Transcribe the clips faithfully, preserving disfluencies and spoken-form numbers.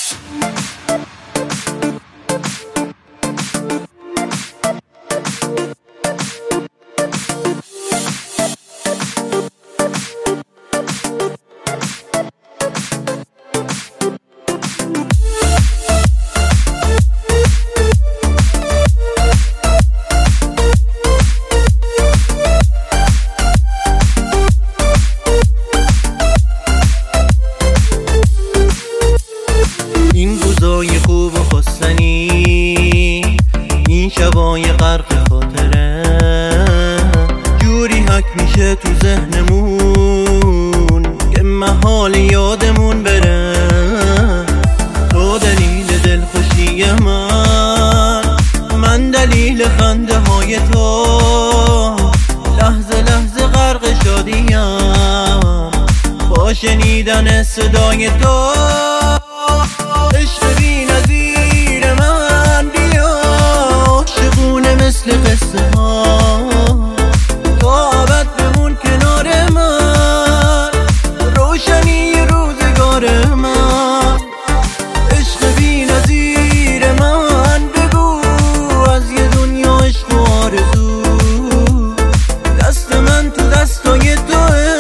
این روزای خوب و خواستنی، این شبای غرق خاطره، جوری حک میشه تو ذهنمون که محال یادمون بره. تو دلیل دلخوشی من، من دلیل خنده های تو، لحظه لحظه غرق شادیم با شنیدن صدای تو. عشق بی نظیر من بیا، عاشقونه مثل قصه ها، تا ابد بمون کنار من، روشنی روزگار من. عشق بی نظیر من بگو از یه دنیا عشق و آرزو، دست من تو دستای توه،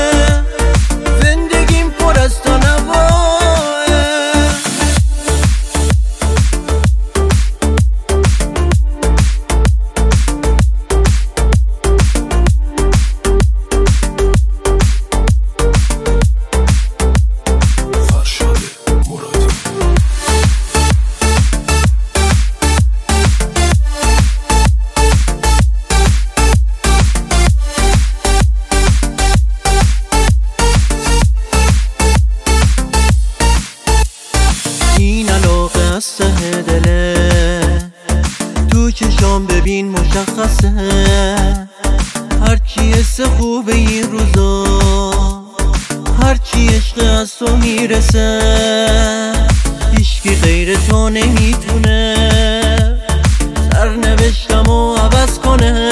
زندگیم پر از تو نواه. این علاقه از ته دله، تو چشام ببین مشخصه، هرچی حس خوبه این روزا، هرچی عشق از تو میرسه، هیچکی غیر تو نمیتونه سرنوشتمو عوض کنه.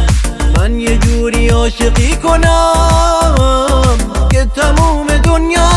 من یه جوری عاشقی کنم که تموم دنیا